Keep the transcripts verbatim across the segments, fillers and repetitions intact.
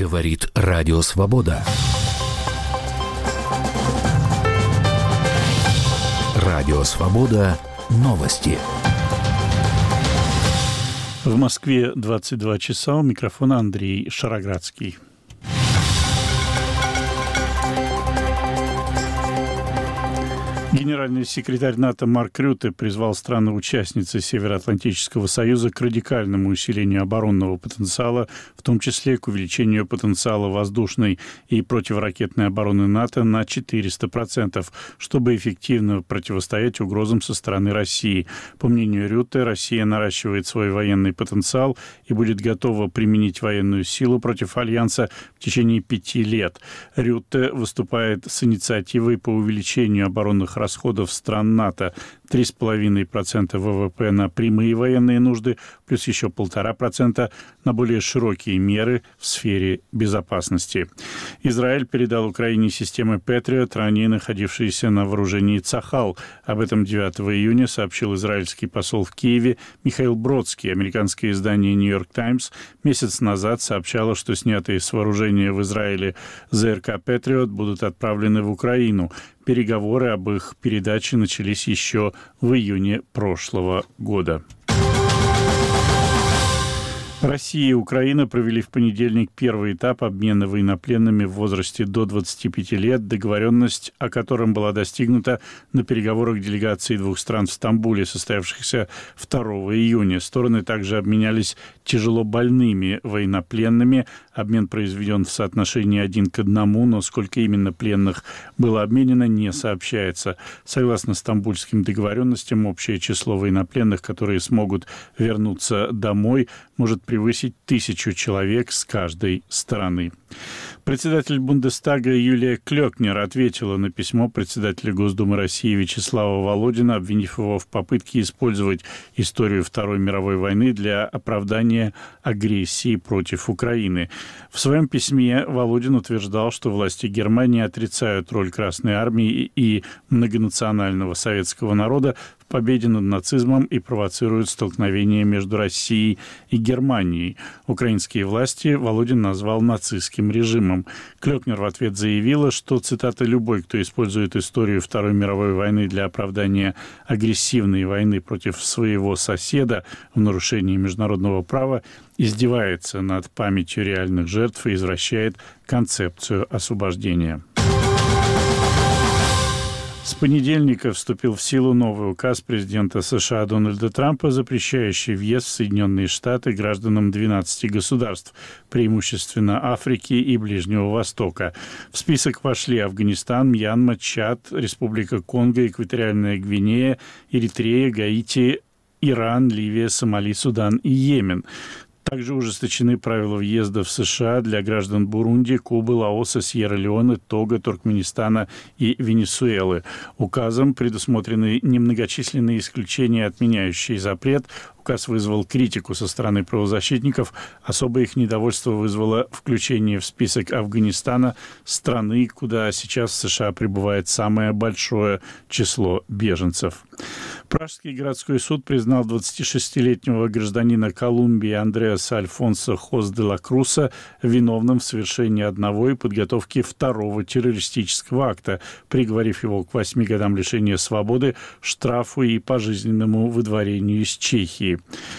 Говорит Радио Свобода. Радио Свобода. Новости. В Москве двадцать два часа. У микрофона Андрей Шароградский. Генеральный секретарь НАТО Марк Рютте призвал страны-участницы Североатлантического союза к радикальному усилению оборонного потенциала, в том числе к увеличению потенциала воздушной и противоракетной обороны НАТО на четыреста процентов, чтобы эффективно противостоять угрозам со стороны России. По мнению Рютте, Россия наращивает свой военный потенциал и будет готова применить военную силу против Альянса в течение пяти лет. Рютте выступает с инициативой по увеличению оборонных расходов стран НАТО: три с половиной процента ВВП на прямые военные нужды, плюс еще полтора процента на более широкие меры в сфере безопасности. Израиль передал Украине системы Патриот, ранее находившиеся на вооружении Цахал. Об этом девятого июня сообщил израильский посол в Киеве Михаил Бродский. Американское издание «Нью-Йорк Таймс» месяц назад сообщало, что снятые с вооружения в Израиле ЗРК Патриот будут отправлены в Украину. Переговоры об их передаче начались еще в июне прошлого года. Россия и Украина провели в понедельник первый этап обмена военнопленными в возрасте до двадцати пяти лет, договоренность о котором была достигнута на переговорах делегаций двух стран в Стамбуле, состоявшихся второго июня. Стороны также обменялись тяжело больными военнопленными. Обмен произведен в соотношении один к одному, но сколько именно пленных было обменено, не сообщается. Согласно стамбульским договоренностям, общее число военнопленных, которые смогут вернуться домой, может превысить тысячу человек с каждой стороны. Председатель Бундестага Юлия Клёкнер ответила на письмо председателя Госдумы России Вячеслава Володина, обвинив его в попытке использовать историю Второй мировой войны для оправдания агрессии против Украины. В своем письме Володин утверждал, что власти Германии отрицают роль Красной Армии и многонационального советского народа в победе над нацизмом и провоцируют столкновение между Россией и Германией. Украинские власти Володин назвал нацистским режимом. Клёкнер в ответ заявила, что, цитата, «любой, кто использует историю Второй мировой войны для оправдания агрессивной войны против своего соседа в нарушении международного права, издевается над памятью реальных жертв и извращает концепцию освобождения». С понедельника вступил в силу новый указ президента США Дональда Трампа, запрещающий въезд в Соединенные Штаты гражданам двенадцати государств, преимущественно Африки и Ближнего Востока. В список вошли Афганистан, Мьянма, Чад, Республика Конго, Экваториальная Гвинея, Эритрея, Гаити, Иран, Ливия, Сомали, Судан и Йемен. Также ужесточены правила въезда в США для граждан Бурунди, Кубы, Лаоса, Сьерра-Леоне, Того, Туркменистана и Венесуэлы. Указом предусмотрены немногочисленные исключения, отменяющие запрет. Указ вызвал критику со стороны правозащитников. Особое их недовольство вызвало включение в список Афганистана, страны, куда сейчас в США прибывает самое большое число беженцев. Пражский городской суд признал двадцатишестилетнего гражданина Колумбии Андреаса Альфонсо Хос де ла Круса виновным в совершении одного и подготовке второго террористического акта, приговорив его к восьми годам лишения свободы, штрафу и пожизненному выдворению из Чехии.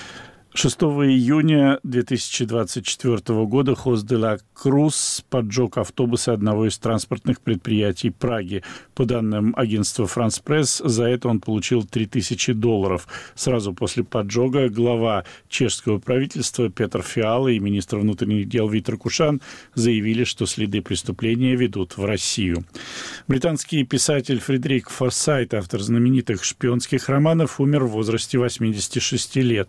шестого июня две тысячи двадцать четвёртого года Хос де ла Крус поджег автобусы одного из транспортных предприятий Праги. По данным агентства «Франс Пресс», за это он получил три тысячи долларов. Сразу после поджога глава чешского правительства Петр Фиала и министр внутренних дел Витер Кушан заявили, что следы преступления ведут в Россию. Британский писатель Фредерик Форсайт, автор знаменитых шпионских романов, умер в возрасте восьмидесяти шести лет.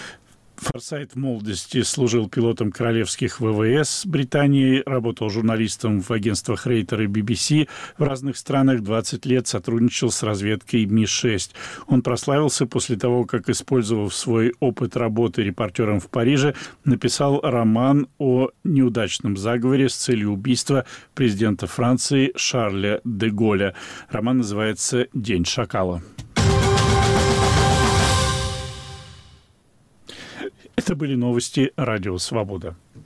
Форсайт в молодости служил пилотом королевских ВВС Британии, работал журналистом в агентствах Рейтер и би би си в разных странах, двадцать лет сотрудничал с разведкой Ми шесть. Он прославился после того, как, использовав свой опыт работы репортером в Париже, написал роман о неудачном заговоре с целью убийства президента Франции Шарля де Голля. Роман называется «День шакала». Это были новости Радио Свобода.